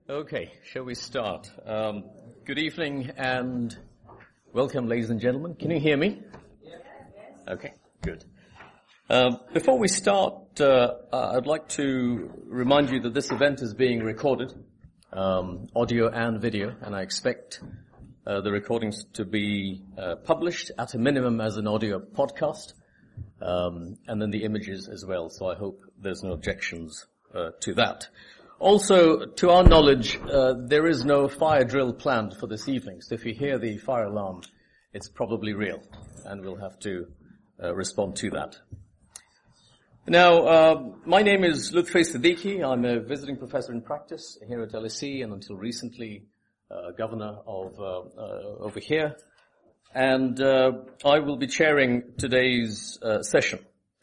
Okay, shall we start? Good evening and welcome, ladies and gentlemen. Can you hear me? Yes. Okay, good. Before we start, I'd like to remind you that this event is being recorded, audio and video, and I expect the recordings to be published at a minimum as an audio podcast, and then the images as well, so I hope there's no objections to that. Also, to our knowledge, there is no fire drill planned for this evening, so if you hear the fire alarm, it's probably real, and we'll have to respond to that. Now, my name is Lutfi Siddiqui. I'm a visiting professor in practice here at LSE, and until recently, governor of over here. And I will be chairing today's session.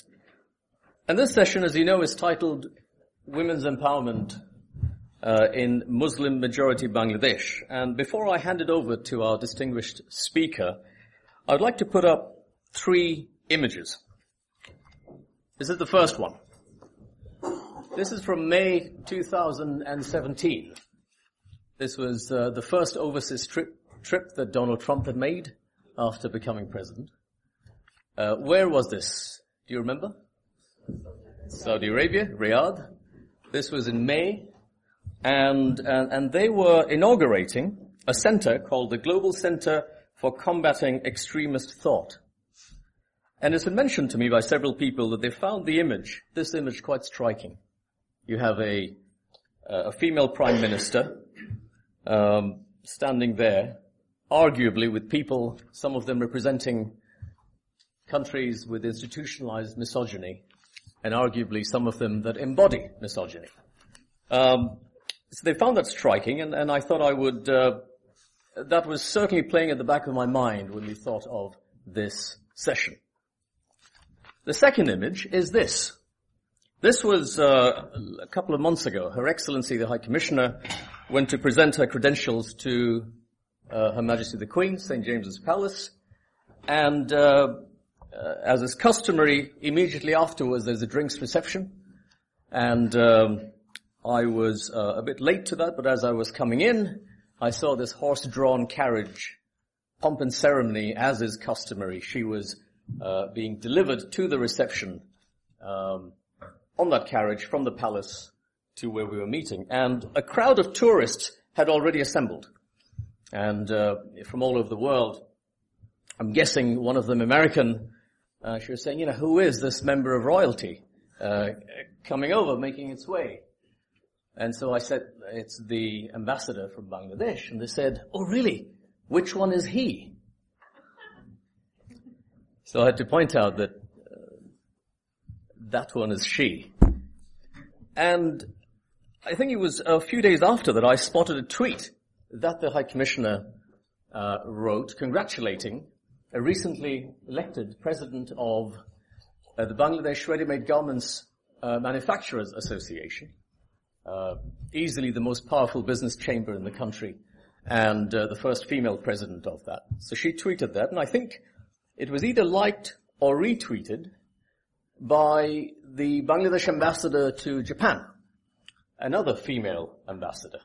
And this session, as you know, is titled Women's Empowerment in Muslim-majority Bangladesh. And before I hand it over to our distinguished speaker, I'd like to put up 3 images. This is the first one. This is from May 2017. This was the first overseas trip that Donald Trump had made after becoming president. Where was this? Do you remember? Saudi Arabia, Riyadh. This was in May, and they were inaugurating a center called the Global Center for Combating Extremist Thought. And it's been mentioned to me by several people that they found this image quite striking. You have a female prime minister standing there, arguably with people, some of them representing countries with institutionalized misogyny, and arguably some of them that embody misogyny. So they found that striking, and I thought I would, that was certainly playing at the back of my mind when we thought of this session. The second image is this. This was a couple of months ago. Her Excellency, the High Commissioner, went to present her credentials to Her Majesty the Queen, St. James's Palace, and as is customary, immediately afterwards there's a drinks reception, and I was a bit late to that, but as I was coming in, I saw this horse-drawn carriage, pomp and ceremony, as is customary. She was being delivered to the reception on that carriage from the palace to where we were meeting, and a crowd of tourists had already assembled, and from all over the world. I'm guessing one of them American. She was saying, who is this member of royalty coming over, making its way? And so I said, it's the ambassador from Bangladesh. And they said, oh, really? Which one is he? So I had to point out that that one is she. And I think it was a few days after that I spotted a tweet that the High Commissioner wrote congratulating a recently elected president of the Bangladesh Ready-Made Garments Manufacturers Association, easily the most powerful business chamber in the country, and the first female president of that. So she tweeted that, and I think it was either liked or retweeted by the Bangladesh ambassador to Japan, another female ambassador.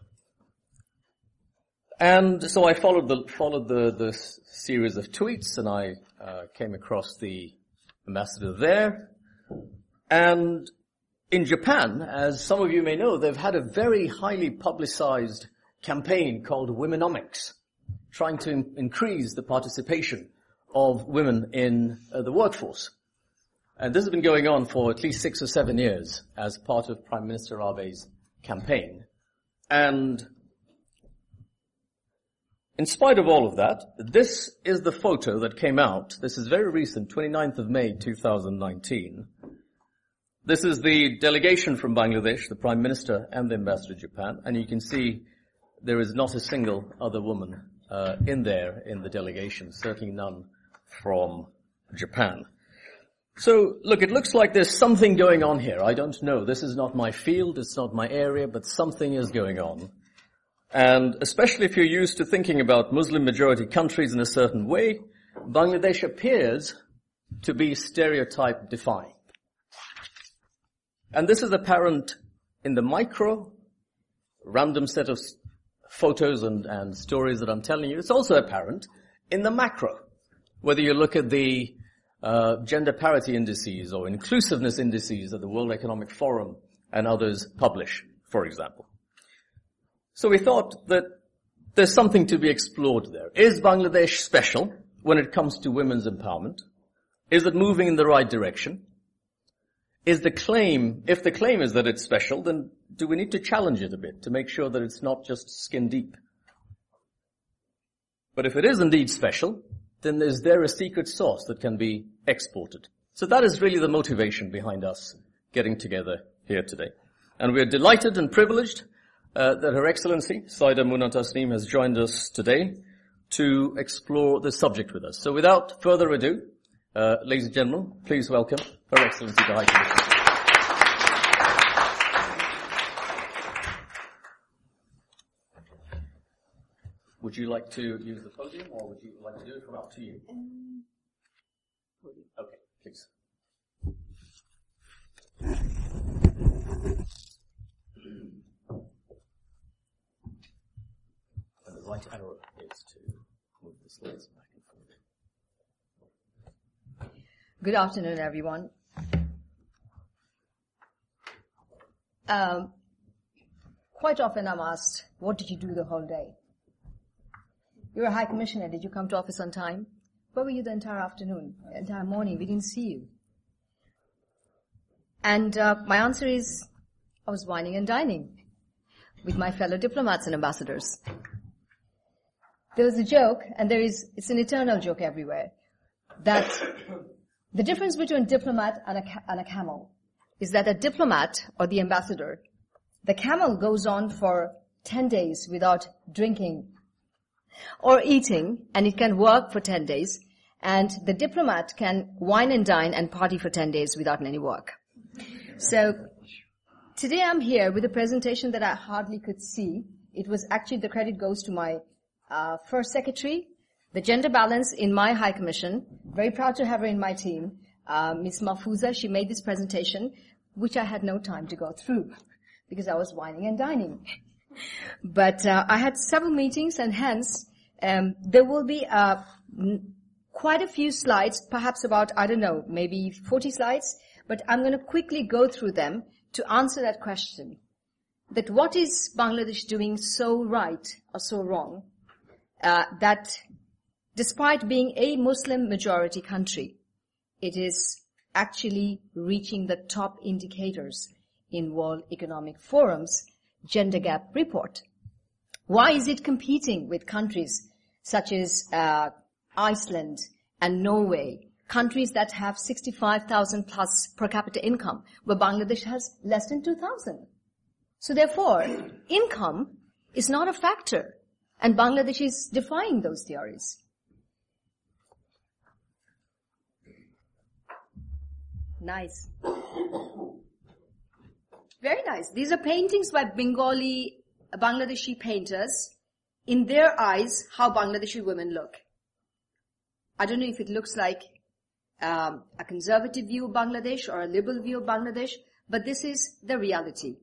And so I followed the series of tweets, and I came across the ambassador there. And in Japan, as some of you may know, they've had a very highly publicized campaign called Womenomics, trying to increase the participation of women in the workforce. And this has been going on for at least 6 or 7 years as part of Prime Minister Abe's campaign. And in spite of all of that, this is the photo that came out. This is very recent, 29th of May, 2019. This is the delegation from Bangladesh, the Prime Minister and the Ambassador to Japan, and you can see there is not a single other woman in there in the delegation, certainly none from Japan. So, look, it looks like there's something going on here. I don't know. This is not my field, it's not my area, but something is going on. And especially if you're used to thinking about Muslim-majority countries in a certain way, Bangladesh appears to be stereotype-defying. And this is apparent in the micro random set of photos and stories that I'm telling you, it's also apparent in the macro. Whether you look at the gender parity indices or inclusiveness indices that the World Economic Forum and others publish, for example. So we thought that there's something to be explored there. Is Bangladesh special when it comes to women's empowerment? Is it moving in the right direction? If the claim is that it's special, then do we need to challenge it a bit to make sure that it's not just skin deep? But if it is indeed special, then is there a secret sauce that can be exported? So that is really the motivation behind us getting together here today. And we are delighted and privileged that Her Excellency, Saida Muna Tasneem, has joined us today to explore the subject with us. So without further ado, ladies and gentlemen, please welcome Her Excellency the High Commissioner. Would you like to use the podium, or would you like to do it from up to you? Okay, please. And the right arrow is to move the slides back and forth. Good afternoon, everyone. Quite often I'm asked, what did you do the whole day? You're a High Commissioner. Did you come to office on time? Where were you the entire afternoon, the entire morning? We didn't see you. And my answer is, I was wining and dining with my fellow diplomats and ambassadors. There was a joke, and it's an eternal joke everywhere, that the difference between a diplomat and a camel is that a diplomat or the ambassador, the camel goes on for 10 days without drinking or eating, and it can work for 10 days, and the diplomat can wine and dine and party for 10 days without any work. So today I'm here with a presentation that I hardly could see. It was actually, the credit goes to my first secretary, the gender balance in my High Commission. Very proud to have her in my team. Ms. Mahfouza, she made this presentation, which I had no time to go through because I was wining and dining. But I had several meetings, and hence there will be quite a few slides, perhaps about, I don't know, maybe 40 slides, but I'm going to quickly go through them to answer that question, that what is Bangladesh doing so right or so wrong, that despite being a Muslim majority country, it is actually reaching the top indicators in World Economic Forum's Gender Gap Report. Why is it competing with countries such as Iceland and Norway, countries that have 65,000 plus per capita income, where Bangladesh has less than 2,000? So therefore, income is not a factor, and Bangladesh is defying those theories. Nice. Very nice. These are paintings by Bengali, Bangladeshi painters. In their eyes, how Bangladeshi women look. I don't know if it looks like a conservative view of Bangladesh or a liberal view of Bangladesh, but this is the reality.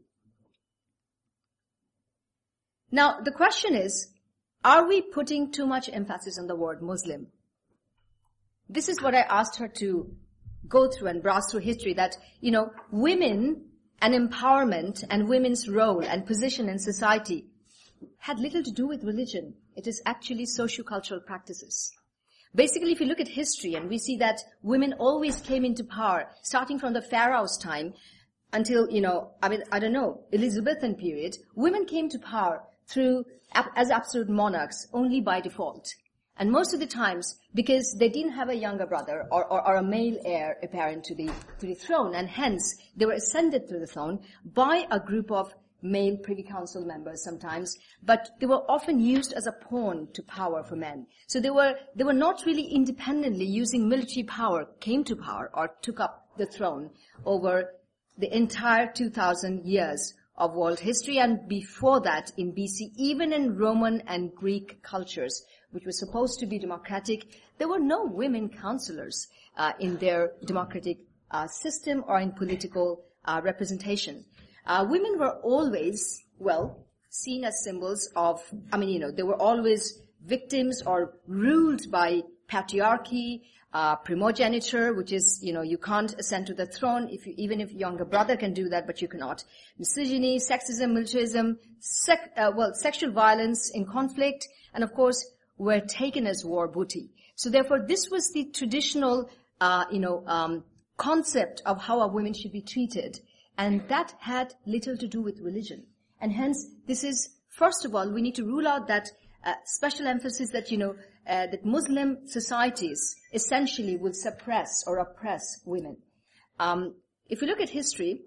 Now, the question is, are we putting too much emphasis on the word Muslim? This is what I asked her to go through and browse through history, that, women and empowerment and women's role and position in society had little to do with religion. It is actually socio-cultural practices. Basically, if you look at history, and we see that women always came into power, starting from the Pharaoh's time until, Elizabethan period, women came to power as absolute monarchs only by default. And most of the times, because they didn't have a younger brother or a male heir apparent to the throne, and hence they were ascended to the throne by a group of male Privy Council members sometimes, but they were often used as a pawn to power for men. So they were not really independently using military power, came to power or took up the throne over the entire 2,000 years of world history, and before that in BC, even in Roman and Greek cultures, which were supposed to be democratic, there were no women councillors in their democratic system or in political representation. Women were always, seen as symbols of, they were always victims or ruled by patriarchy, primogeniture, which is, you can't ascend to the throne even if younger brother can do that, but you cannot. Misogyny, sexism, militarism, sexual violence in conflict, and of course, were taken as war booty. So therefore, this was the traditional, concept of how a woman should be treated. And that had little to do with religion. And hence, this is, first of all, we need to rule out that special emphasis that, that Muslim societies essentially will suppress or oppress women. If you look at history,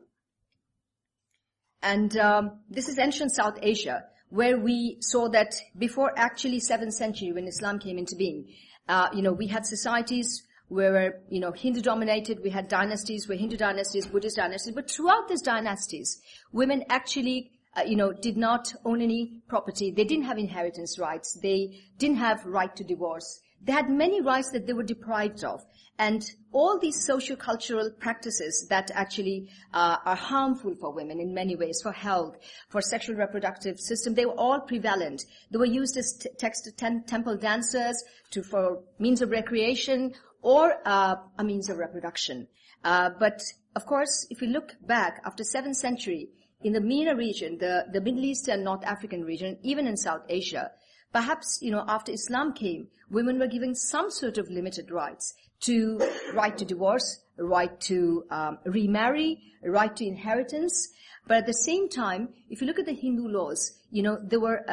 and this is ancient South Asia, where we saw that before actually 7th century, when Islam came into being, we had societies where, Hindu dominated, we had dynasties, where Hindu dynasties, Buddhist dynasties, but throughout these dynasties, women actually, did not own any property. They didn't have inheritance rights. They didn't have right to divorce. They had many rights that they were deprived of. And all these socio-cultural practices that actually are harmful for women in many ways, for health, for sexual reproductive system, they were all prevalent. They were used as temple dancers for means of recreation or a means of reproduction. But of course, if we look back after 7th century, in the MENA region, the Middle East and North African region, even in South Asia, perhaps, after Islam came, women were given some sort of limited rights to right to divorce, right to remarry, right to inheritance. But at the same time, if you look at the Hindu laws, there were,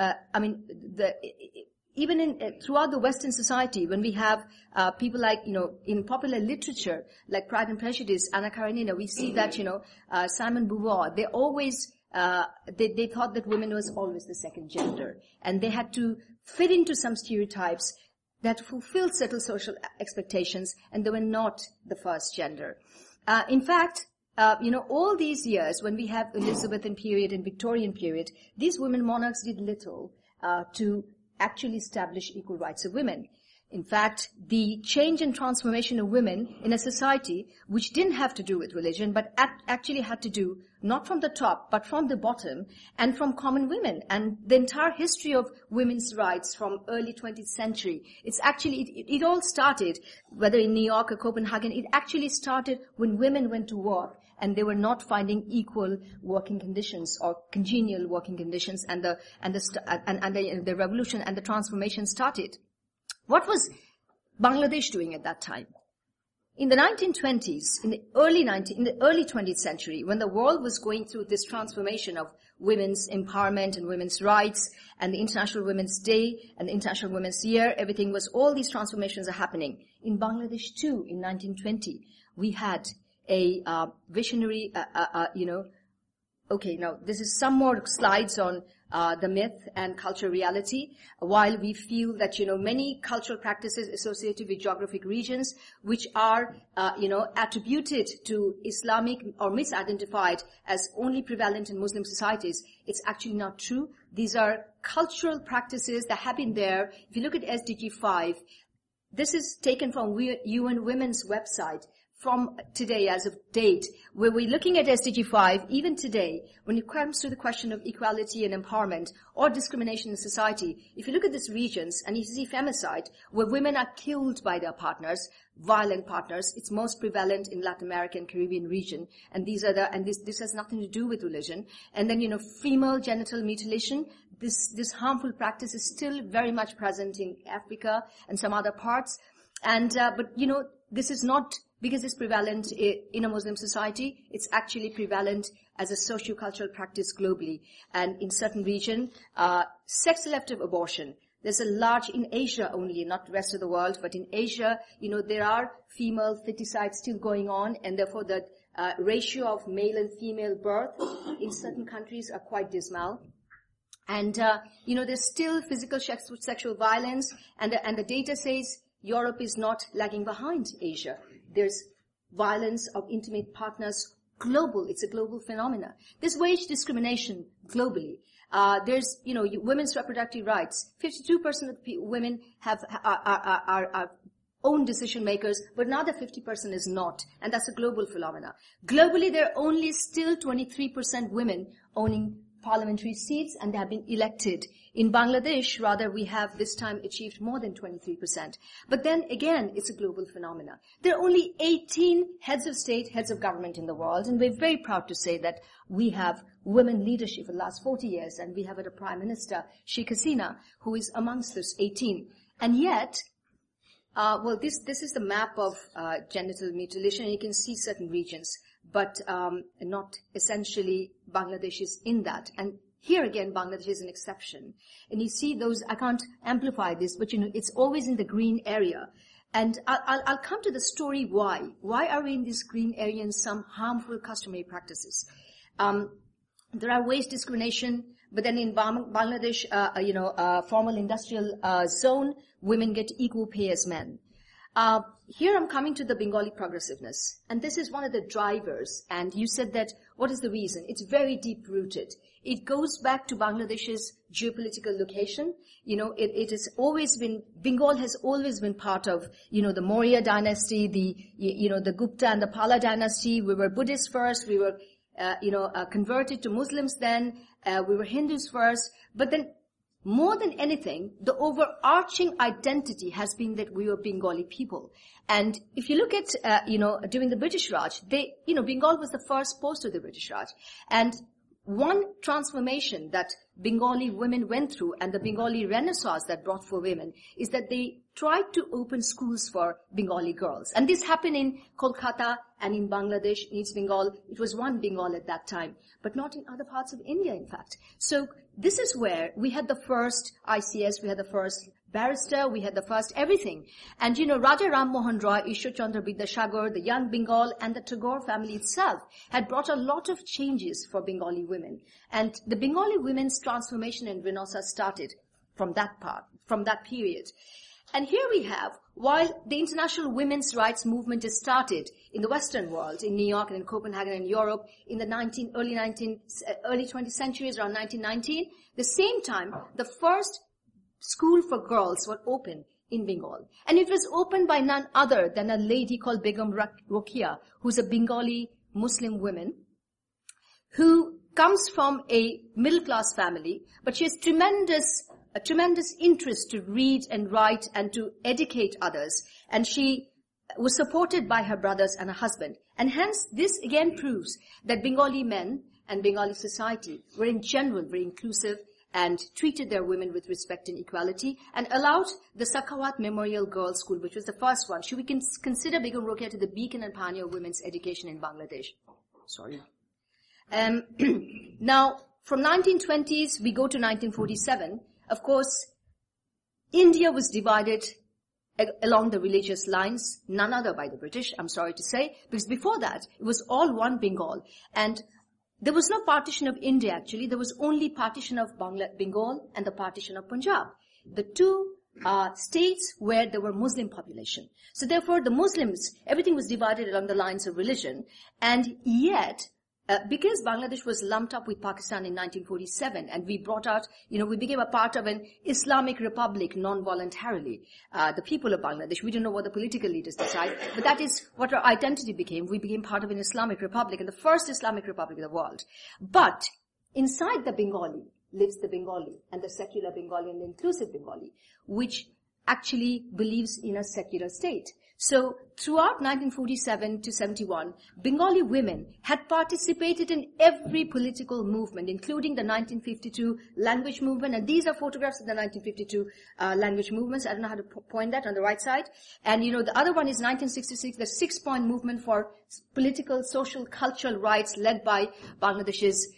even throughout the Western society, when we have people like, in popular literature, like Pride and Prejudice, Anna Karenina, we see that, Simone Beauvoir, they always, they thought that women was always the second gender. And they had to fit into some stereotypes that fulfilled certain social expectations, and they were not the first gender. In fact, all these years, when we have Elizabethan period and Victorian period, these women monarchs did little to actually establish equal rights of women. In fact, the change and transformation of women in a society which didn't have to do with religion, but actually had to do not from the top, but from the bottom and from common women. And the entire history of women's rights from early 20th century, it's actually, it all started, whether in New York or Copenhagen, it actually started when women went to work and they were not finding equal working conditions or congenial working conditions, and the revolution and the transformation started. What was Bangladesh doing at that time? In the 1920s, in the early 20th century, when the world was going through this transformation of women's empowerment and women's rights, and the International Women's Day and the International Women's Year, all these transformations are happening. In Bangladesh too, in 1920, we had a visionary, okay, now this is some more slides on the myth and cultural reality, while we feel that, many cultural practices associated with geographic regions, which are, attributed to Islamic or misidentified as only prevalent in Muslim societies, it's actually not true. These are cultural practices that have been there. If you look at SDG 5, this is taken from UN Women's website, from today as of date, where we're looking at SDG 5, even today, when it comes to the question of equality and empowerment or discrimination in society, if you look at these regions and you see femicide, where women are killed by their partners, violent partners, it's most prevalent in Latin America and Caribbean region, and this has nothing to do with religion. And then, female genital mutilation, this harmful practice is still very much present in Africa and some other parts. And, but this is not because it's prevalent in a Muslim society. It's actually prevalent as a socio-cultural practice globally. And in certain region, sex-selective abortion, there's a large, in Asia only, not the rest of the world, but in Asia, there are female feticides still going on, and therefore the ratio of male and female birth in certain countries are quite dismal. And, there's still physical sexual violence, and the data says Europe is not lagging behind Asia. There's violence of intimate partners global. It's a global phenomena. There's wage discrimination globally. There's, women's reproductive rights. 52% of women are own decision makers, but another 50% is not. And that's a global phenomena. Globally, there are only still 23% women owning parliamentary seats, and they have been elected. In Bangladesh, rather, we have this time achieved more than 23%. But then again, it's a global phenomena. There are only 18 heads of state, heads of government in the world, and we're very proud to say that we have women leadership for the last 40 years, and we have a Prime Minister, Sheikh Hasina, who is amongst those 18. And yet, this is the map of genital mutilation, and you can see certain regions, but not essentially Bangladesh is in that. And here again, Bangladesh is an exception. And you see those, I can't amplify this, but it's always in the green area. And I'll come to the story why. Why are we in this green area in some harmful customary practices? There are wage discrimination, but then in Bangladesh, formal industrial zone, women get equal pay as men. Here I'm coming to the Bengali progressiveness, and this is one of the drivers. And you said that, what is the reason? It's very deep-rooted. It goes back to Bangladesh's geopolitical location. It has always been, Bengal has always been part of, the Maurya dynasty, the Gupta and the Pala dynasty. We were Buddhists first. We were, converted to Muslims then. We were Hindus first. But then, more than anything, the overarching identity has been that we were Bengali people. And if you look at, during the British Raj, Bengal was the first post of the British Raj. And one transformation that Bengali women went through, and the Bengali Renaissance that brought for women, is that they tried to open schools for Bengali girls. And this happened in Kolkata and in Bangladesh, in East Bengal. It was one Bengal at that time, but not in other parts of India, in fact. So this is where we had the first ICS, we had the first barrister, we had the first everything. And Raja Ram Mohan Roy, Ishwar Chandra Vidyasagar, the young Bengal, and the Tagore family itself had brought a lot of changes for Bengali women. And the Bengali women's transformation and renaissance started from that period. And here we have, while the international women's rights movement has started in the Western world, in New York and in Copenhagen and Europe, in the early 20th centuries, around 1919, the same time, the first school for girls were opened in Bengal. And it was opened by none other than a lady called Begum Rokeya, who's a Bengali Muslim woman, who comes from a middle-class family, but she has a tremendous interest to read and write and to educate others. And she was supported by her brothers and her husband. And hence, this again proves that Bengali men and Bengali society were in general very inclusive and treated their women with respect and equality, and allowed the Sakhawat Memorial Girls' School, which was the first one. Should we consider Begum Rokeya to the beacon and pioneer of women's education in Bangladesh? Sorry. Now, from 1920s, we go to 1947. Of course, India was divided along the religious lines, none other by the British, I'm sorry to say, because before that, it was all one Bengal. And there was no partition of India, actually. There was only partition of Bengal and the partition of Punjab. The two states where there were Muslim population. So therefore, the Muslims, everything was divided along the lines of religion. And yet, because Bangladesh was lumped up with Pakistan in 1947, and we brought out, we became a part of an Islamic republic non-voluntarily. The people of Bangladesh, we don't know what the political leaders decide, but that is what our identity became. We became part of an Islamic republic, and the first Islamic republic in the world. But inside the Bengali lives the Bengali, and the secular Bengali and the inclusive Bengali, which actually believes in a secular state. So throughout 1947 to 71, Bengali women had participated in every political movement, including the 1952 language movement. And these are photographs of the 1952 language movements. I don't know how to point that on the right side. And, the other one is 1966, the 6-point movement for political, social, cultural rights led by Bangladesh's,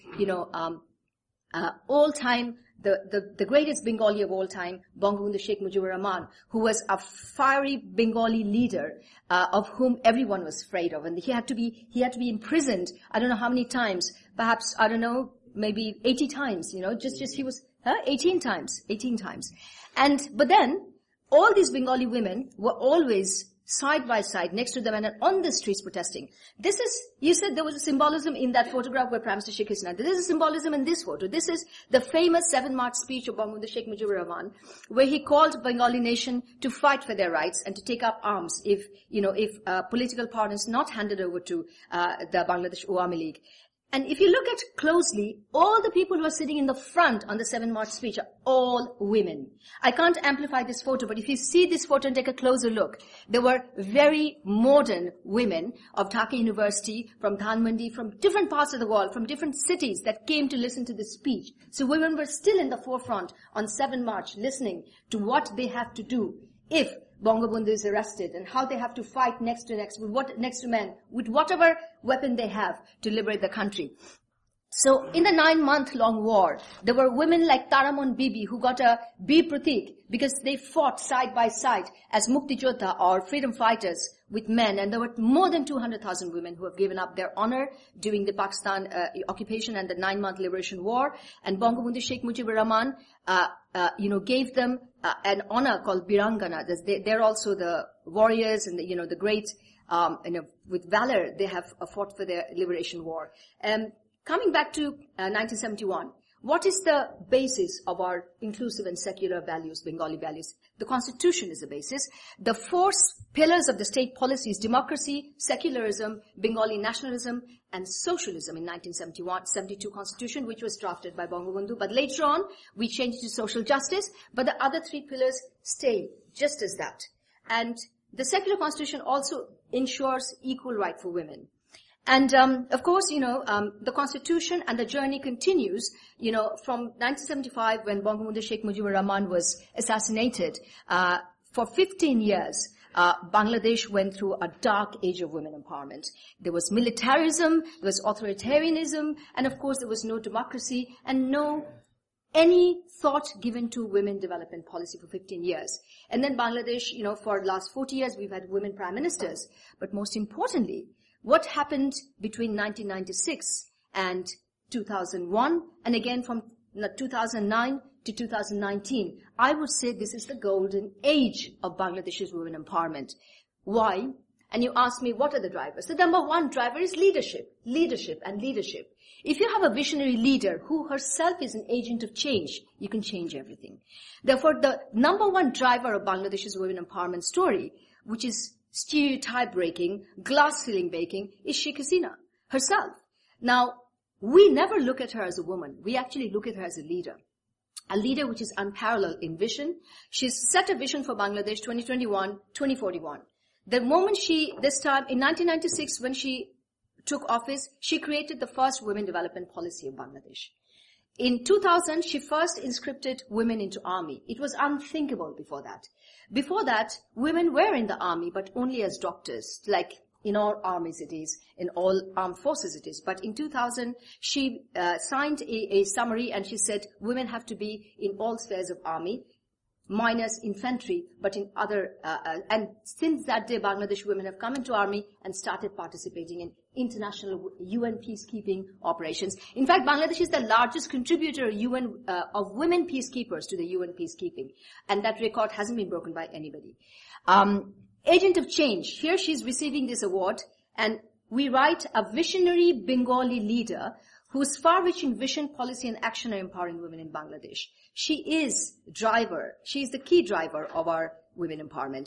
all-time the greatest Bengali of all time, Bangabandhu Sheikh Mujibur Rahman, who was a fiery Bengali leader, of whom everyone was afraid of. And he had to be imprisoned, I don't know how many times, perhaps, I don't know, maybe 80 times, just he was, 18 times. But then, all these Bengali women were always side by side next to them and on the streets protesting. You said there was a symbolism in that photograph where Prime Minister Sheikh Hasina. There is a symbolism in this photo. This is the famous 7 March speech of Bangabandhu Sheikh Mujibur Rahman, where he called Bengali nation to fight for their rights and to take up arms if political power is not handed over to the Bangladesh Awami League. And if you look at closely, all the people who are sitting in the front on the 7 March speech are all women. I can't amplify this photo, but if you see this photo and take a closer look, there were very modern women of Dhaka University, from Dhanmandi, from different parts of the world, from different cities that came to listen to this speech. So women were still in the forefront on 7 March listening to what they have to do if Bangabandhu is arrested, and how they have to fight next to men, with whatever weapon they have to liberate the country. So in the 9-month-long war, there were women like Taramon Bibi who got a Bir Pratik because they fought side by side as Mukti Jodha or freedom fighters with men, and there were more than 200,000 women who have given up their honor during the Pakistan occupation and the 9-month liberation war. And Bangabandhu Sheikh Mujibur Rahman, gave them an honor called Birangana. They're also the warriors and the great, with valor they have fought for their liberation war. Coming back to 1971, what is the basis of our inclusive and secular values, Bengali values? The Constitution is the basis. The 4 pillars of the state policies: democracy, secularism, Bengali nationalism, and socialism in 1972 Constitution, which was drafted by Bangabandhu. But later on, we changed it to social justice, but the other 3 pillars stay just as that. And the secular Constitution also ensures equal right for women. And, of course, the Constitution and the journey continues, from 1975 when Bangabandhu Sheikh Mujibur Rahman was assassinated. For 15 years, Bangladesh went through a dark age of women empowerment. There was militarism, there was authoritarianism, and of course there was no democracy and no any thought given to women development policy for 15 years. And then Bangladesh, for the last 40 years we've had women prime ministers. But most importantly, what happened between 1996 and 2001, and again from 2009 to 2019, I would say this is the golden age of Bangladesh's women empowerment. Why? And you ask me, what are the drivers? The number 1 driver is leadership. If you have a visionary leader who herself is an agent of change, you can change everything. Therefore, the number 1 driver of Bangladesh's women empowerment story, which is stereotype breaking, glass ceiling breaking, is Sheikh Hasina herself. Now, we never look at her as a woman. We actually look at her as a leader which is unparalleled in vision. She's set a vision for Bangladesh 2021-2041. The moment this time in 1996 when she took office, she created the first women development policy of Bangladesh. In 2000, she first inscripted women into army. It was unthinkable before that. Before that, women were in the army, but only as doctors, like in all armies it is, in all armed forces it is. But in 2000, she signed a summary and she said women have to be in all spheres of army, minus infantry, but in other, and since that day, Bangladesh women have come into army and started participating in international UN peacekeeping operations. In fact, Bangladesh is the largest contributor of women peacekeepers to the UN peacekeeping, and that record hasn't been broken by anybody. Agent of change. Here she's receiving this award, and we write a visionary Bengali leader whose far-reaching vision, policy, and action are empowering women in Bangladesh. She is the key driver of our women empowerment.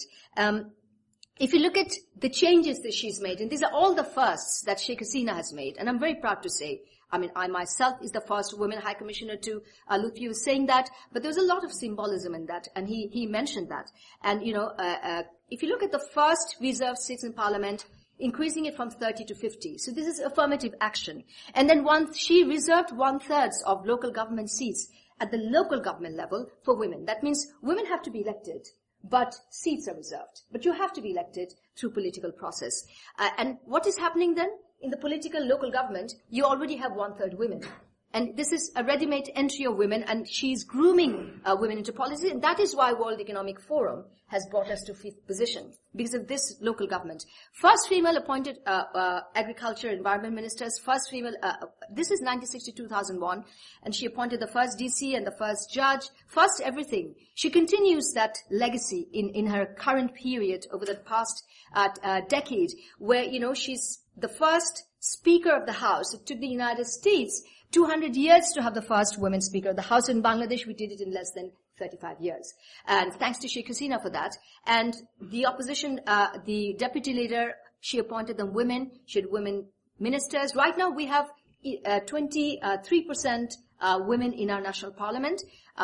If you look at the changes that she's made, and these are all the firsts that Sheikh Hasina has made, and I'm very proud to say, I myself is the first woman High Commissioner to, Lutfi was saying that, but there's a lot of symbolism in that, and he mentioned that. And, if you look at the first reserved seats in Parliament, increasing it from 30 to 50. So this is affirmative action. And then she reserved 1/3 of local government seats at the local government level for women. That means women have to be elected, but seats are reserved. But you have to be elected through political process. And what is happening then? In the political local government, you already have 1/3 women. And this is a ready-made entry of women, and she's grooming women into policy, and that is why World Economic Forum has brought us to 5th position, because of this local government. First female appointed agriculture environment ministers, first female, this is 1960 to 2001, and she appointed the first DC and the first judge, first everything. She continues that legacy in her current period over the past decade, where, she's the first Speaker of the House. It took the United States 200 years to have the first women Speaker of the House. In Bangladesh, we did it in less than 35 years. And thanks to Sheikh Hasina for that. And the opposition, the deputy leader, she appointed them women. She had women ministers. Right now, we have 23% women in our national parliament,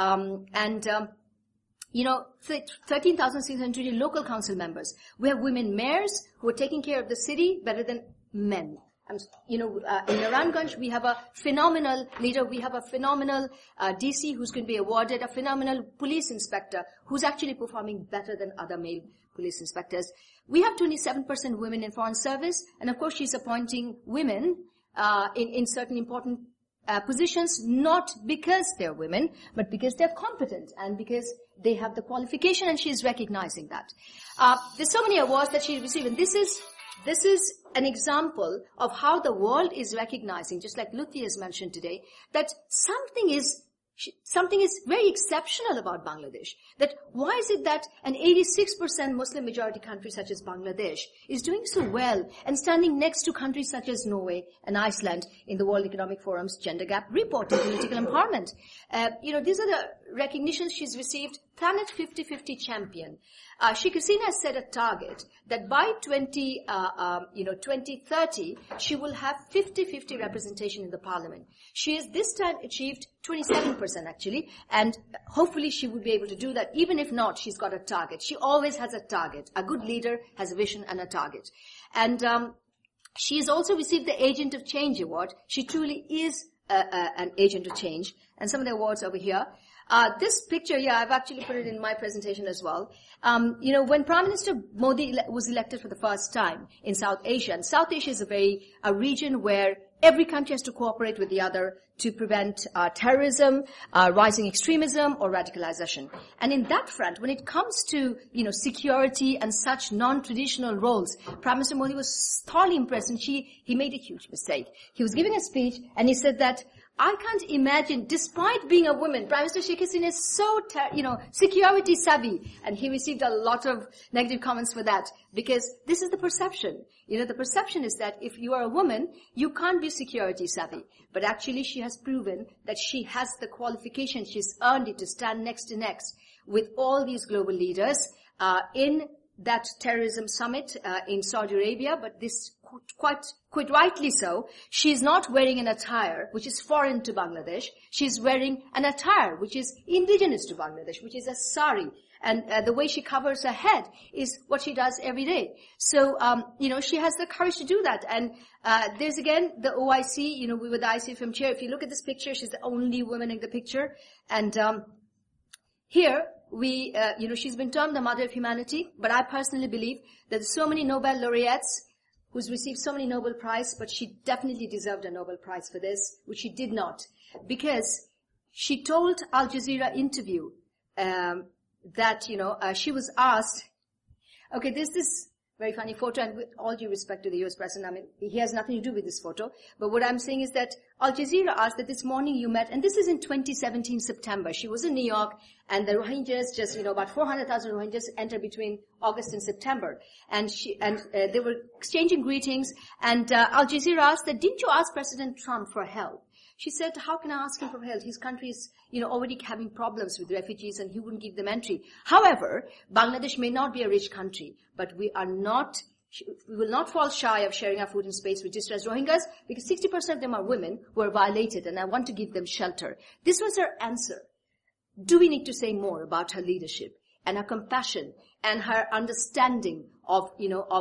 13,620 local council members. We have women mayors who are taking care of the city better than men. In Naranganj, we have a phenomenal leader. We have a phenomenal DC who's going to be awarded, a phenomenal police inspector who's actually performing better than other male police inspectors. We have 27% women in foreign service, and of course she's appointing women in certain important positions, not because they're women, but because they're competent and because they have the qualification, and she's recognizing that. There's so many awards that she received, and this is an example of how the world is recognizing, just like Luthi has mentioned today, that something is very exceptional about Bangladesh. That why is it that an 86% Muslim majority country such as Bangladesh is doing so well and standing next to countries such as Norway and Iceland in the World Economic Forum's Gender Gap Report on political empowerment? These are the recognitions she's received. Planet 50-50 champion. Sheikh Hasina has set a target that by 2030, she will have 50-50 representation in the parliament. She has this time achieved 27% actually, and hopefully she will be able to do that. Even if not, she's got a target. She always has a target. A good leader has a vision and a target. And she has also received the Agent of Change award. She truly is an agent of change. And some of the awards over here. This picture here, I've actually put it in my presentation as well. When Prime Minister Modi was elected for the first time in South Asia, and South Asia is a region where every country has to cooperate with the other to prevent terrorism, rising extremism, or radicalization. And in that front, when it comes to, security and such non-traditional roles, Prime Minister Modi was thoroughly impressed, and he made a huge mistake. He was giving a speech, and he said that, I can't imagine, despite being a woman, Prime Minister Sheikh Hasina is so, security savvy. And he received a lot of negative comments for that, because this is the perception. The perception is that if you are a woman, you can't be security savvy. But actually she has proven that she has the qualification, she's earned it to stand next to next with all these global leaders, in that terrorism summit, in Saudi Arabia, but this quite rightly so. She's not wearing an attire which is foreign to Bangladesh. She's wearing an attire which is indigenous to Bangladesh, which is a sari. And the way she covers her head is what she does every day. So, she has the courage to do that. And there's again the OIC, we were the ICFM chair. If you look at this picture, she's the only woman in the picture. And here, she's been termed the mother of humanity, but I personally believe that there's so many Nobel laureates who's received so many Nobel Prize, but she definitely deserved a Nobel Prize for this, which she did not. Because she told Al Jazeera interview, that, she was asked, okay, there's this very funny photo, and with all due respect to the US president, he has nothing to do with this photo, but what I'm saying is that Al Jazeera asked that this morning you met, and this is in 2017 September. She was in New York, and the Rohingyas just, about 400,000 Rohingyas entered between August and September. And they were exchanging greetings, and Al Jazeera asked that, didn't you ask President Trump for help? She said, how can I ask him for help? His country is, already having problems with refugees, and he wouldn't give them entry. However, Bangladesh may not be a rich country, but we will not fall shy of sharing our food and space with distressed Rohingyas, because 60% of them are women who are violated, and I want to give them shelter. This was her answer. Do we need to say more about her leadership and her compassion and her understanding of,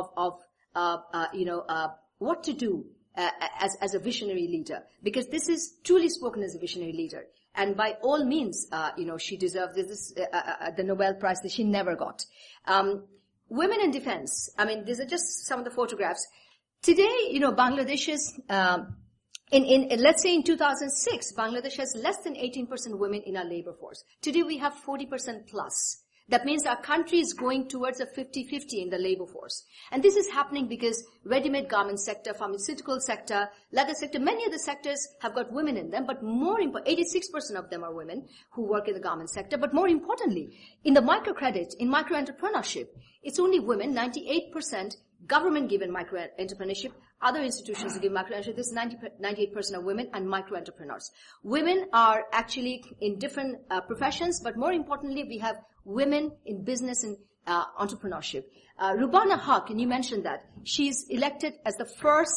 what to do as a visionary leader? Because this is truly spoken as a visionary leader. And by all means, she deserves the Nobel Prize that she never got. Women in defense. These are just some of the photographs. Today, Bangladesh is, let's say in 2006, Bangladesh has less than 18% women in our labor force. Today we have 40% plus. That means our country is going towards a 50-50 in the labor force. And this is happening because ready-made garment sector, pharmaceutical sector, leather sector, many of the sectors have got women in them, but 86% of them are women who work in the garment sector. But more importantly, in the microcredit, in micro-entrepreneurship, it's only women, 98% government-given micro-entrepreneurship. Other institutions give micro-entrepreneurship. This is 98% of women and micro-entrepreneurs. Women are actually in different professions, but more importantly, we have women in business and entrepreneurship. Rubana Haq, and you mentioned that, she's elected as the first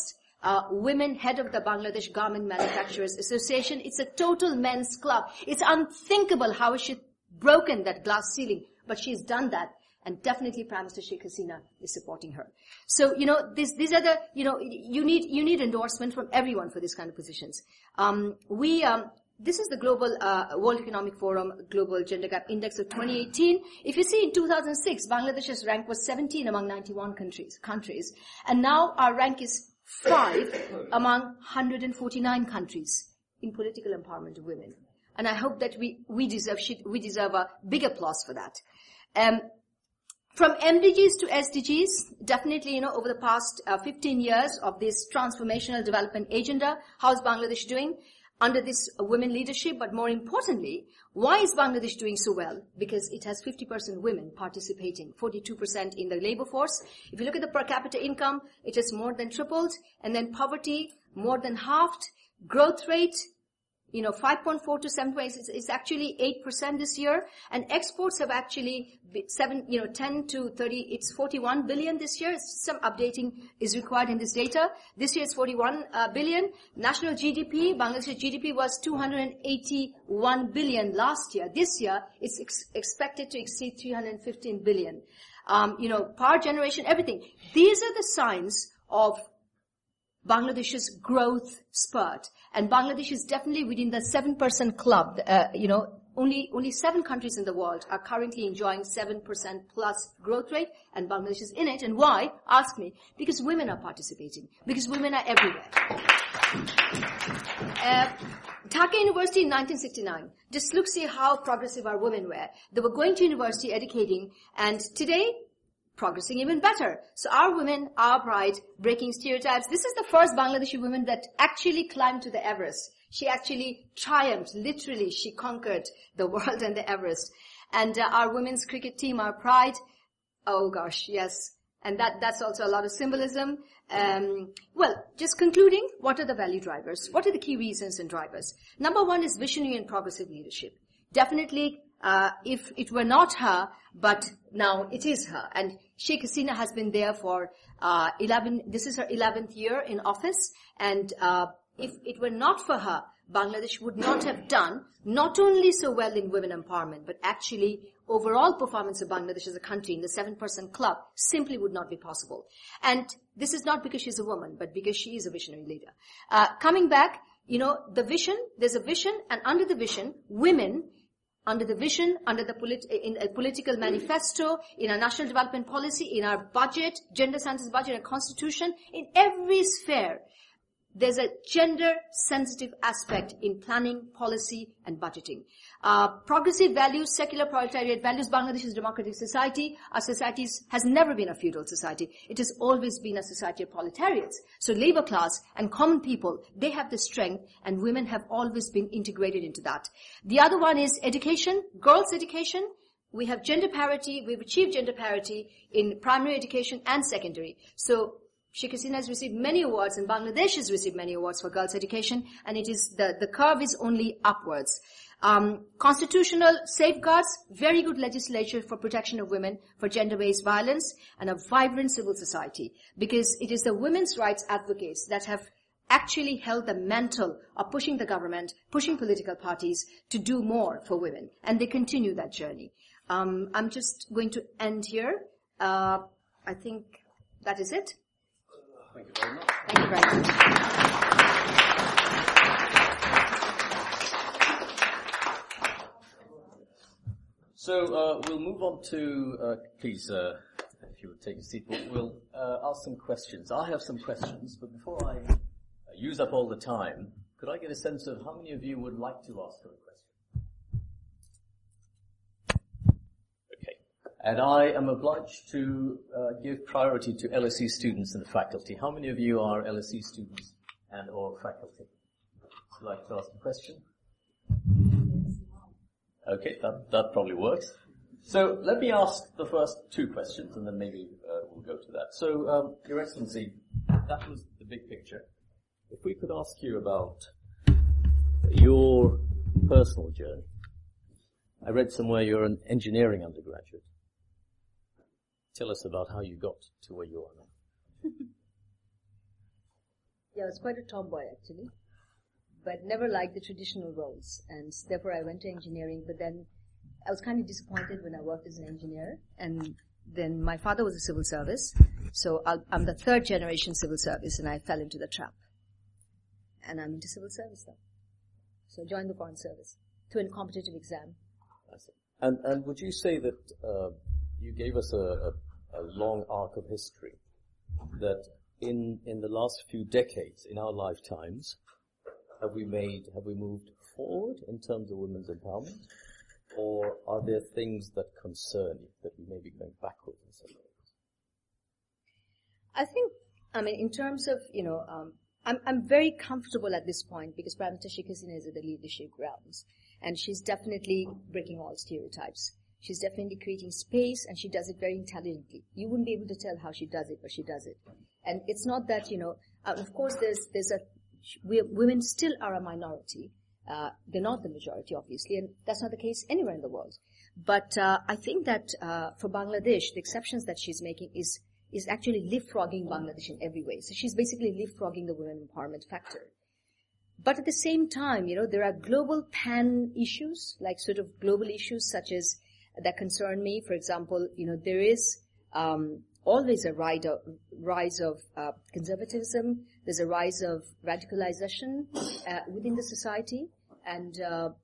women head of the Bangladesh Garment Manufacturers Association. It's a total men's club. It's unthinkable how she's broken that glass ceiling, but she's done that. And definitely Prime Minister Sheikh Hasina is supporting her. So, these are the, you need endorsement from everyone for this kind of positions. This is the global, World Economic Forum Global Gender Gap Index of 2018. If you see in 2006, Bangladesh's rank was 17 among 91 countries. And now our rank is 5 among 149 countries in political empowerment of women. And I hope that we deserve a big applause for that. From MDGs to SDGs, definitely, over the past 15 years of this transformational development agenda, how is Bangladesh doing under this women leadership? But more importantly, why is Bangladesh doing so well? Because it has 50% women participating, 42% in the labor force. If you look at the per capita income, it has more than tripled, and then poverty more than halved. Growth rate, 5.4 to 7. It's actually 8% this year, and exports have actually 10 to 30. It's 41 billion this year. Some updating is required in this data. This year it's 41 billion. National GDP, Bangladesh GDP was 281 billion last year. This year it's expected to exceed 315 billion. Power generation, everything. These are the signs of Bangladesh's growth spurt. And Bangladesh is definitely within the 7% club. Only 7 countries in the world are currently enjoying 7% plus growth rate, and Bangladesh is in it. And why? Ask me. Because women are participating. Because women are everywhere. Dhaka University in 1969. Just see how progressive our women were. They were going to university, educating, and today, progressing even better. So our women, our pride, breaking stereotypes. This is the first Bangladeshi woman that actually climbed to the Everest. She actually triumphed. Literally, she conquered the world and the Everest. And our women's cricket team, our pride. Oh gosh, yes. And that's also a lot of symbolism. Just concluding, what are the value drivers? What are the key reasons and drivers? Number 1 is visionary and progressive leadership. Definitely, if it were not her, but now it is her. And Sheikh Hasina has been there for this is her 11th year in office. And if it were not for her, Bangladesh would not have done not only so well in women empowerment, but actually overall performance of Bangladesh as a country in the 7% club simply would not be possible. And this is not because she's a woman, but because she is a visionary leader. Coming back, the vision, there's a vision, and under the vision, women, under the vision, in a political manifesto, in our national development policy, in our budget, gender sciences budget and constitution, in every sphere, there's a gender-sensitive aspect in planning, policy, and budgeting. Progressive values, secular proletariat values. Bangladesh is a democratic society. Our society has never been a feudal society. It has always been a society of proletariats. So labor class and common people, they have the strength, and women have always been integrated into that. The other one is education, girls' education. We have gender parity. We've achieved gender parity in primary education and secondary. So Sheikh Hasina has received many awards, and Bangladesh has received many awards for girls' education, and it is the curve is only upwards. Constitutional safeguards, very good legislature for protection of women, for gender-based violence, and a vibrant civil society, because it is the women's rights advocates that have actually held the mantle of pushing the government, pushing political parties to do more for women, and they continue that journey. I'm just going to end here. I think that is it. Thank you very much. Thank you very much. So we'll move on to, please, if you would take a seat, we'll ask some questions. I have some questions, but before I use up all the time, could I get a sense of how many of you would like to ask her a question? And I am obliged to give priority to LSE students and faculty. How many of you are LSE students and or faculty? Would you like to ask a question? Okay, that probably works. So let me ask the first 2 questions, and then maybe we'll go to that. So, Your Excellency, that was the big picture. If we could ask you about your personal journey. I read somewhere you're an engineering undergraduate. Tell us about how you got to where you are now. Yeah, I was quite a tomboy actually, but never liked the traditional roles, and therefore I went to engineering. But then I was kind of disappointed when I worked as an engineer, and then my father was a civil service, so I'm the third generation civil service, and I fell into the trap. And I'm into civil service now. So I joined the Foreign Service through a competitive exam. I see. And would you say that you gave us a long arc of history, that in the last few decades, in our lifetimes, have we moved forward in terms of women's empowerment? Or are there things that concern you, that we may be going backwards in some ways? I think, in terms of, I'm very comfortable at this point because Prime Minister Sheikh Hasina is at the leadership grounds, and she's definitely breaking all stereotypes. She's definitely creating space, and she does it very intelligently. You wouldn't be able to tell how she does it, but she does it. And it's not that, of course women still are a minority. They're not the majority, obviously, and that's not the case anywhere in the world. But I think that for Bangladesh, the exceptions that she's making is actually leapfrogging Bangladesh in every way. So she's basically leapfrogging the women empowerment factor. But at the same time, there are global pan issues, like sort of global issues such as that concern me. For example, there is always a rise of conservatism. There's a rise of radicalization within the society, and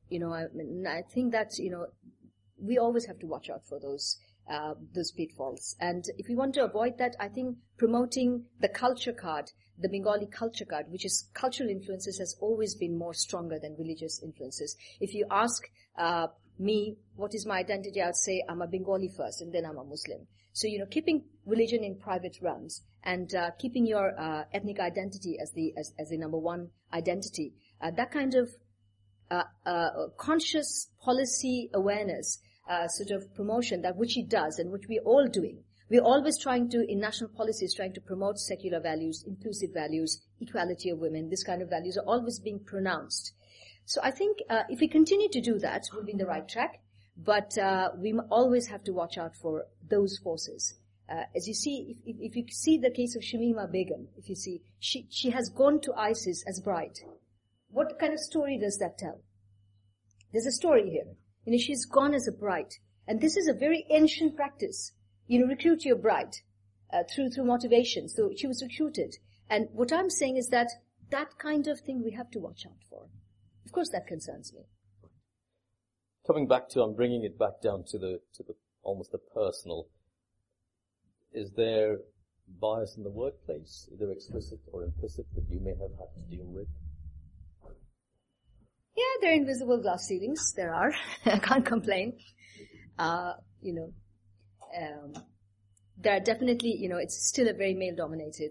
I think that we always have to watch out for those pitfalls. And if we want to avoid that, I think promoting the culture card, the Bengali culture card, which is cultural influences, has always been more stronger than religious influences. If you ask me, what is my identity, I would say I'm a Bengali first, and then I'm a Muslim. So, keeping religion in private realms and keeping your ethnic identity as the number one identity, that kind of conscious policy awareness, sort of promotion, that which he does and which we're all doing. We're always trying to, in national policies, trying to promote secular values, inclusive values, equality of women. This kind of values are always being pronounced. So I think if we continue to do that, we'll be in the right track. But we always have to watch out for those forces. As you see, if you see the case of Shamima Begum, if you see, she has gone to ISIS as bride. What kind of story does that tell? There's a story here. She's gone as a bride. And this is a very ancient practice. Recruit your bride through motivation. So she was recruited. And what I'm saying is that kind of thing we have to watch out for. Of course, that concerns me. Coming back to, I'm bringing it back down to the almost the personal. Is there bias in the workplace, either explicit or implicit, that you may have had to deal with? Yeah, there are invisible glass ceilings. There are. I can't complain. There are definitely, it's still a very male-dominated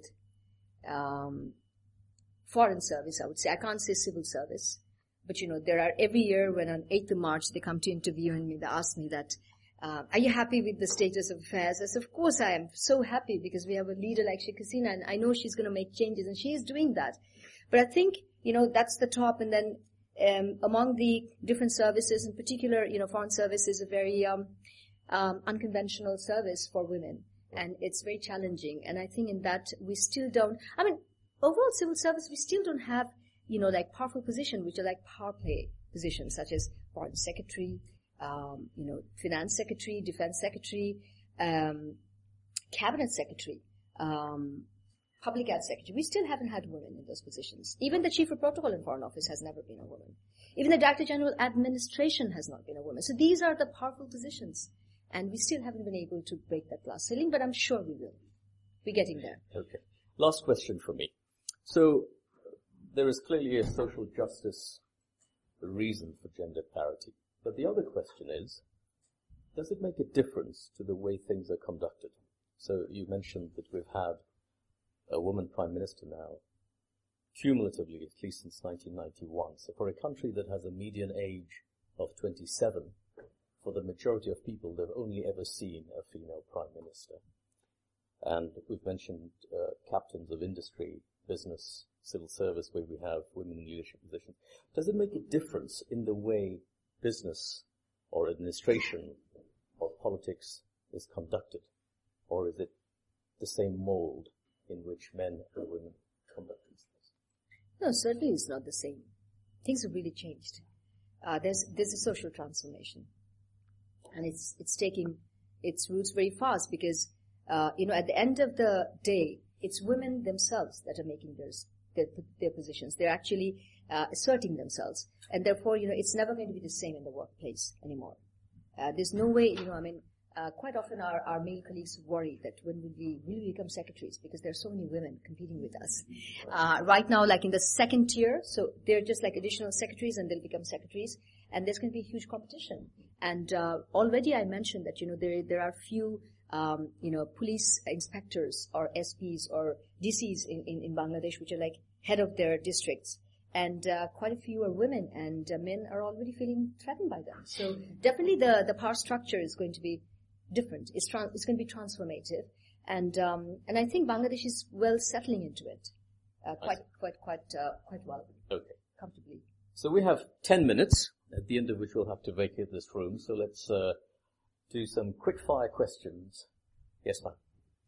foreign service, I would say. I can't say civil service. But, there are every year when on 8th of March they come to interview me, they ask me that, are you happy with the status of affairs? I said, of course I am so happy because we have a leader like Sheikh Hasina and I know she's going to make changes and she is doing that. But I think, that's the top, and then among the different services, in particular, foreign service is a very unconventional service for women, and it's very challenging. And I think in that we still don't, overall civil service, we still don't have like powerful positions, which are like power play positions, such as foreign secretary, finance secretary, defense secretary, cabinet secretary, public health secretary. We still haven't had women in those positions. Even the chief of protocol in foreign office has never been a woman. Even the director general administration has not been a woman. So these are the powerful positions, and we still haven't been able to break that glass ceiling, but I'm sure we will. We're getting there. Okay. Last question from me. So, there is clearly a social justice reason for gender parity. But the other question is, does it make a difference to the way things are conducted? So you mentioned that we've had a woman prime minister now, cumulatively, at least since 1991. So for a country that has a median age of 27, for the majority of people, they've only ever seen a female prime minister. And we've mentioned captains of industry, business, civil service, where we have women in leadership positions. Does it make a difference in the way business or administration or politics is conducted? Or is it the same mold in which men and women conduct themselves? No, certainly it's not the same. Things have really changed. There's a social transformation, and it's taking its roots very fast because at the end of the day, it's women themselves that are making their positions. They're actually asserting themselves, and therefore, it's never going to be the same in the workplace anymore. There's no way, quite often our male colleagues worry that when will we become secretaries, because there are so many women competing with us. Right now, like in the second tier, so they're just like additional secretaries and they'll become secretaries, and there's going to be huge competition. And already I mentioned that, there are few police inspectors or SPs or DCs in Bangladesh which are like head of their districts. And quite a few are women, and men are already feeling threatened by them. So definitely the power structure is going to be different. It's going to be transformative, and I think Bangladesh is well settling into it, quite well, okay, comfortably. So we have 10 minutes, at the end of which we'll have to vacate this room. So let's do some quick-fire questions. Yes, ma'am.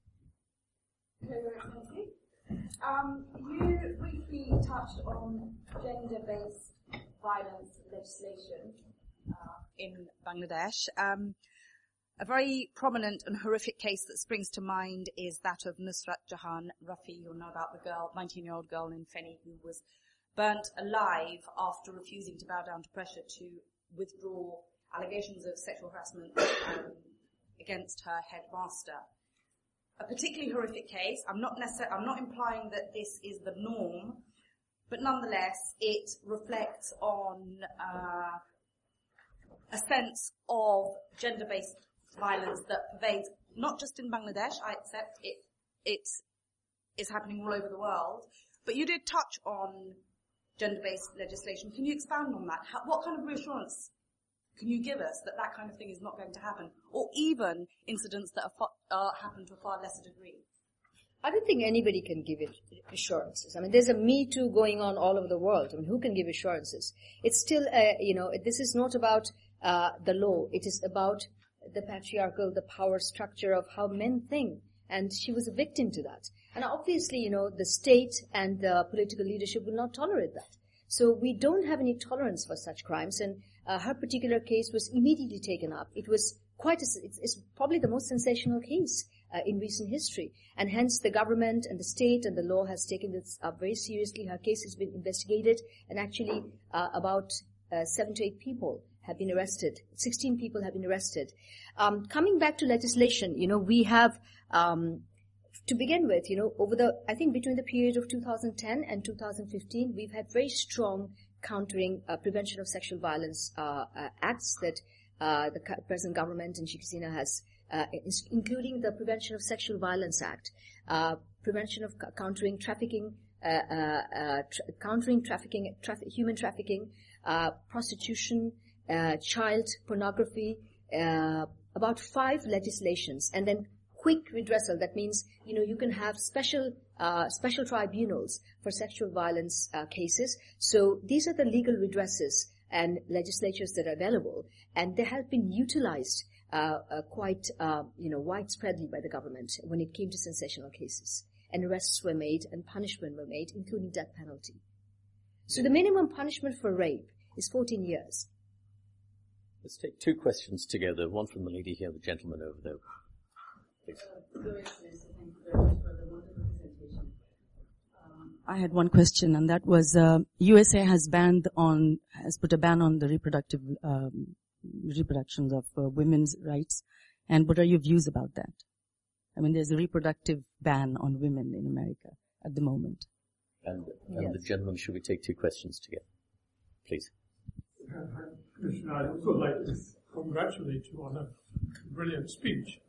You briefly touched on gender-based violence legislation in Bangladesh. A very prominent and horrific case that springs to mind is that of Nusrat Jahan Rafi. You'll know about the girl, 19-year-old girl in Feni, who was burnt alive after refusing to bow down to pressure to withdraw allegations of sexual harassment against her headmaster. A particularly horrific case. I'm not implying that this is the norm, but nonetheless, it reflects on a sense of gender-based violence that pervades not just in Bangladesh. I accept it is happening all over the world, but you did touch on gender-based legislation. Can you expand on that? What kind of reassurance can you give us that that kind of thing is not going to happen, or even incidents that happen to a far lesser degree? I don't think anybody can give it assurances. I mean, there's a Me Too going on all over the world. I mean, who can give assurances? It's still, this is not about the law. It is about the patriarchal, the power structure of how men think. And she was a victim to that. And obviously, the state and the political leadership will not tolerate that. So we don't have any tolerance for such crimes. And her particular case was immediately taken up. It was it's probably the most sensational case in recent history. And hence the government and the state and the law has taken this up very seriously. Her case has been investigated, and actually about 7 to 8 people have been arrested. 16 people have been arrested. Coming back to legislation, we have, to begin with, I think between the period of 2010 and 2015, we've had very strong countering prevention of sexual violence acts that the present government in Sheikh Hasina has, including the Prevention of Sexual Violence Act, prevention of countering trafficking, human trafficking, prostitution, child pornography, about 5 legislations, and then quick redressal. That means, you can have special tribunals for sexual violence cases. So these are the legal redresses and legislatures that are available, and they have been utilized quite widespreadly by the government when it came to sensational cases. And arrests were made and punishment were made, including death penalty. So the minimum punishment for rape is 14 years. Let's take 2 questions together. One from the lady here, the gentleman over there. Please. Your Excellency, thank you very much for the wonderful presentation. I had one question, and that was, USA has put a ban on the reproductions of women's rights. And what are your views about that? I mean, there's a reproductive ban on women in America at the moment. And Yes. the gentleman, should we take 2 questions together? Please. Commissioner, I'd also like to congratulate you on a brilliant speech.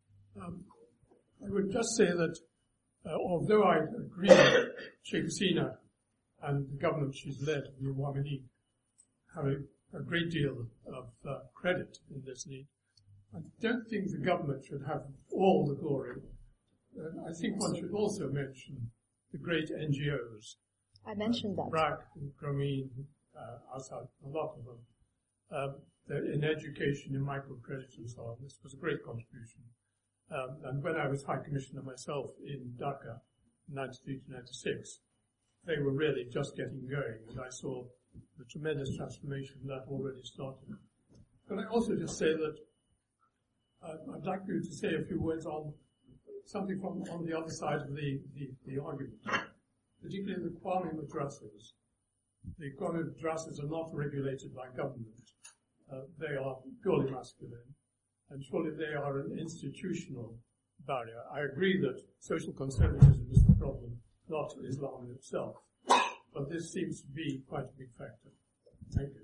I would just say that although I agree that Sheikh Hasina and the government she's led, the Awami League, have a great deal of credit in this need, I don't think the government should have all the glory. I think one should also mention the great NGOs. I mentioned that. BRAC, Grameen, Assad, a lot of them. In education, in microcredit and so on. This was a great contribution. And when I was High Commissioner myself in Dhaka, 93 to 96, they were really just getting going, and I saw the tremendous transformation that already started. Can I also just say that I'd like you to say a few words on something from on the other side of the argument, particularly the Kwame madrasas. The Kwame madrasas are not regulated by government. They are purely masculine, and surely they are an institutional barrier. I agree that social conservatism is the problem, not Islam in itself, but this seems to be quite a big factor. Thank you.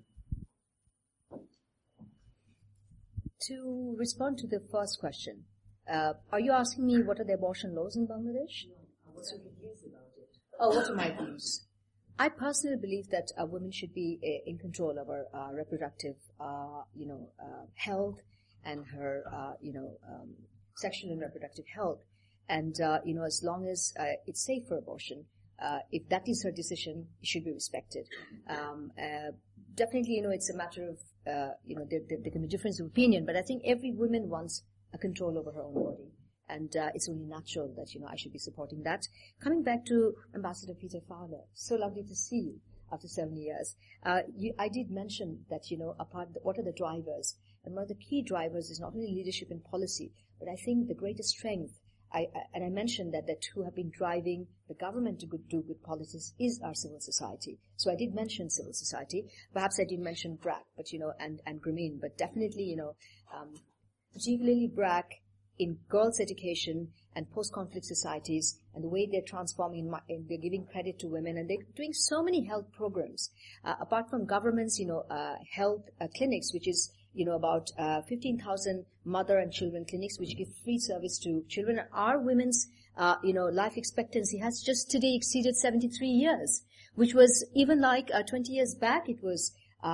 To respond to the first question, are you asking me what are the abortion laws in Bangladesh? No, what are your views about it? Oh, what are my views? I personally believe that women should be in control of her reproductive, health and her, sexual and reproductive health. And, as long as it's safe for abortion, if that is her decision, it should be respected. Definitely, it's a matter of, there can be difference of opinion, but I think every woman wants a control over her own body. And it's only natural that, I should be supporting that. Coming back to Ambassador Peter Fowler, so lovely to see you after 7 years. I did mention that, what are the drivers? And one of the key drivers is not only leadership and policy, but I think the greatest strength, I mentioned that who have been driving the government to do good politics is our civil society. So I did mention civil society. Perhaps I didn't mention BRAC, but, and Grameen, but definitely, particularly BRAC, in girls' education and post-conflict societies and the way they're transforming and they're giving credit to women and they're doing so many health programs. Apart from government's, health clinics, which is, about 15,000 mother and children clinics which give free service to children. Our women's, life expectancy has just today exceeded 73 years, which was even like 20 years back, it was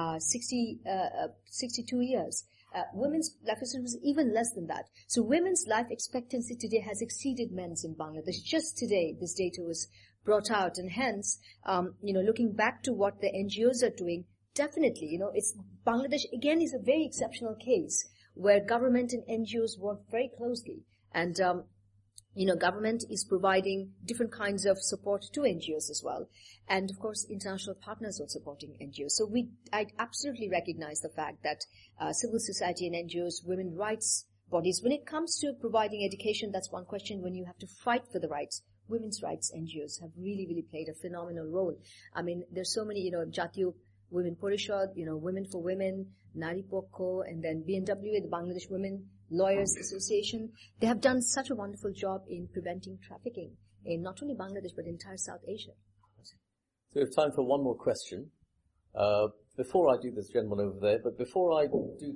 62 years. Women's life expectancy was even less than that. So women's life expectancy today has exceeded men's in Bangladesh. Just today, this data was brought out, and hence, looking back to what the NGOs are doing, definitely, it's Bangladesh again is a very exceptional case where government and NGOs work very closely, and government is providing different kinds of support to NGOs as well. And of course, international partners are supporting NGOs. So I absolutely recognize the fact that civil society and NGOs, women's rights bodies, when it comes to providing education, that's one question. When you have to fight for the rights, women's rights NGOs have really, really played a phenomenal role. I mean, there's so many, Jatiyo Women Porishad, Women for Women, Nari Pokko, and then BNW, the Bangladesh Women Lawyers Association. They have done such a wonderful job in preventing trafficking in not only Bangladesh but entire South Asia. So we have time for one more question. Before I do this gentleman over there, but before I do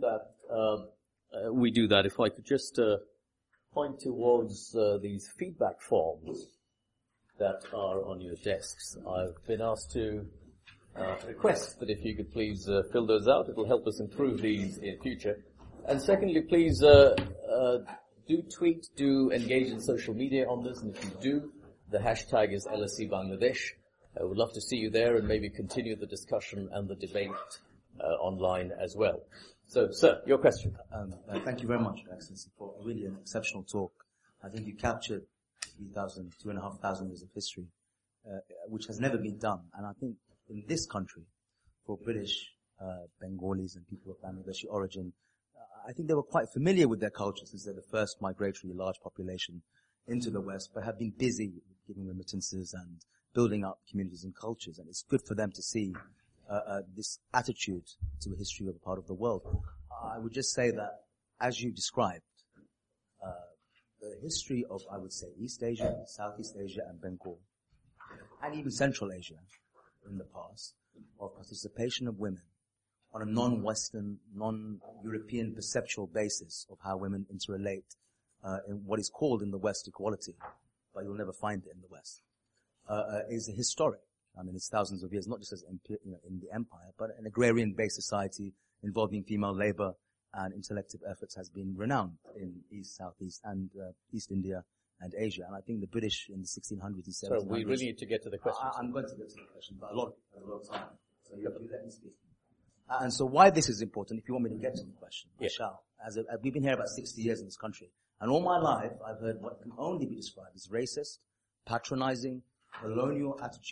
that, if I could just point towards these feedback forms that are on your desks. I've been asked to request that if you could please fill those out. It'll help us improve these in future. And secondly, please do tweet, do engage in social media on this, and if you do, the hashtag is LSE Bangladesh. I would love to see you there and maybe continue the discussion and the debate online as well. So, sir, your question. Thank you very much, Your Excellency, for really an exceptional talk. I think you captured 2,500 years of history, which has never been done. And I think in this country, for British, Bengalis and people of Bangladeshi origin, I think they were quite familiar with their culture since they're the first migratory large population into the West, but have been busy giving remittances and building up communities and cultures. And it's good for them to see this attitude to the history of a part of the world. I would just say that, as you described, the history of, I would say, East Asia, Southeast Asia, and Bengal, and even Central Asia in the past, of participation of women on a non-Western, non-European perceptual basis of how women interrelate in what is called in the West equality, but you'll never find it in the West, is historic. I mean, it's thousands of years, not just as in the empire, but an agrarian-based society involving female labor and intellective efforts has been renowned in East, Southeast, and East India and Asia. And I think the British in the 1600s and 1700s... So we really need to get to the question. I'm going to get to the question, but a lot of time. So you let me speak. And so why this is important, if you want me to get to the question, I shall. We've been here about 60 years in this country. And all my life, I've heard what can only be described as racist, patronizing, colonial attitudes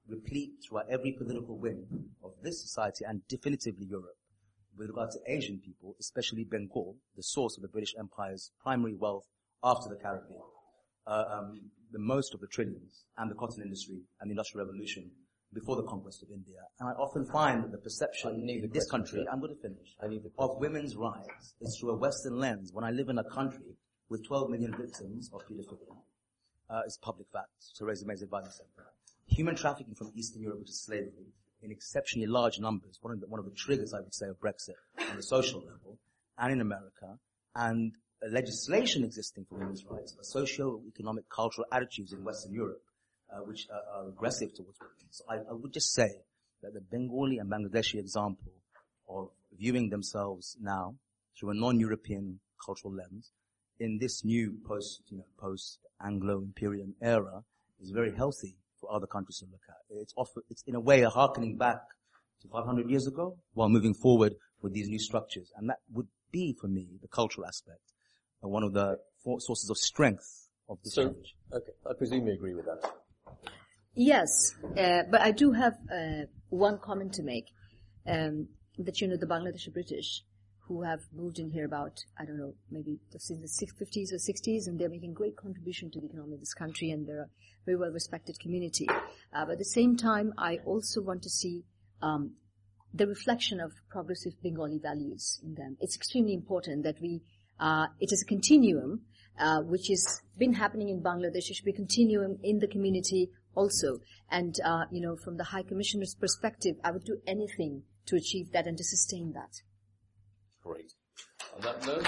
replete throughout every political wing of this society and definitively Europe with regard to Asian people, especially Bengal, the source of the British Empire's primary wealth after the Caribbean. The most of the trillions and the cotton industry and the Industrial Revolution before the conquest of India. And I often find that the perception in this country, I'm going to finish, of women's rights is through a Western lens. When I live in a country with 12 million victims of pedophilia, it's public fact. Theresa May's advisor said that. Human trafficking from Eastern Europe, which is slavery, in exceptionally large numbers, one of the triggers, I would say, of Brexit on the social level, and in America, and legislation existing for women's rights, socio-economic, cultural attitudes in Western Europe, which are aggressive towards women. So I would just say that the Bengali and Bangladeshi example of viewing themselves now through a non-European cultural lens in this new post-Anglo-Imperium era is very healthy for other countries to look at. It's in a way a harkening back to 500 years ago while moving forward with these new structures. And that would be, for me, the cultural aspect, one of the sources of strength of this language. Okay, I presume you agree with that. Yes, but I do have one comment to make. That, the Bangladeshi British who have moved in here about, I don't know, maybe since the 50s or 60s, and they're making great contribution to the economy of this country, and they're a very well-respected community. But at the same time, I also want to see the reflection of progressive Bengali values in them. It's extremely important that it is a continuum which has been happening in Bangladesh. It should be a continuum in the community also. And, from the High Commissioner's perspective, I would do anything to achieve that and to sustain that. Great. On that note,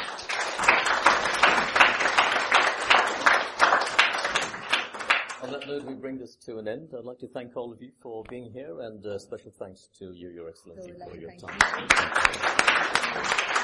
we bring this to an end. I'd like to thank all of you for being here, and special thanks to you, Your Excellency, for your time.